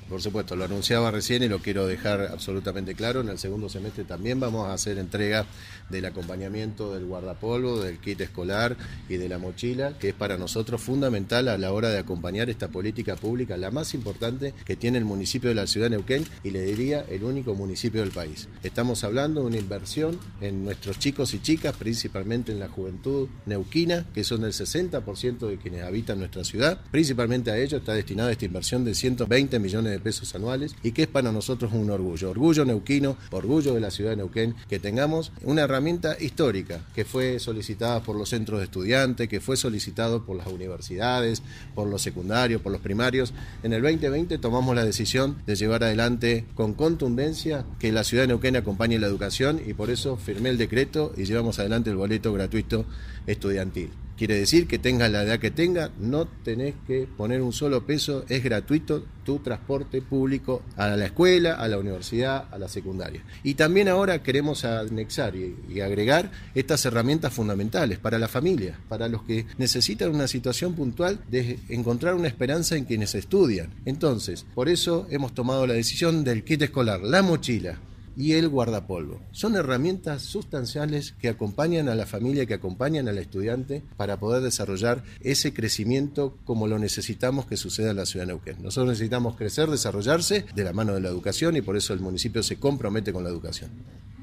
Por supuesto, lo anunciaba recién y lo quiero dejar absolutamente claro. En el segundo semestre también vamos a hacer entrega del acompañamiento del guardapolvo, del kit escolar y de la mochila, que es para nosotros fundamental a la hora de acompañar esta política pública, la más importante que tiene el municipio de la ciudad de Neuquén y le diría el único municipio del país. Estamos hablando de una inversión en nuestros chicos y chicas, principalmente en la juventud neuquina, que son el 60% de quienes habitan nuestra ciudad. Principalmente a ellos está destinada esta inversión de 120 millones de pesos anuales y que es para nosotros un orgullo neuquino, orgullo de la ciudad de Neuquén, que tengamos una herramienta histórica que fue solicitada por los centros de estudiantes, que fue solicitado por las universidades, por los secundarios, por los primarios. En el 2020 tomamos la decisión de llevar adelante con contundencia que la ciudad de Neuquén acompañe la educación y por eso firmé el decreto y llevamos adelante el boleto gratuito estudiantil. Quiere decir que tengas la edad que tengas, no tenés que poner un solo peso, es gratuito tu transporte público a la escuela, a la universidad, a la secundaria. Y también ahora queremos anexar y agregar estas herramientas fundamentales para la familia, para los que necesitan una situación puntual de encontrar una esperanza en quienes estudian. Entonces, por eso hemos tomado la decisión del kit escolar, la mochila y el guardapolvo. Son herramientas sustanciales que acompañan a la familia, que acompañan al estudiante para poder desarrollar ese crecimiento como lo necesitamos que suceda en la ciudad de Neuquén. Nosotros necesitamos crecer, desarrollarse de la mano de la educación y por eso el municipio se compromete con la educación.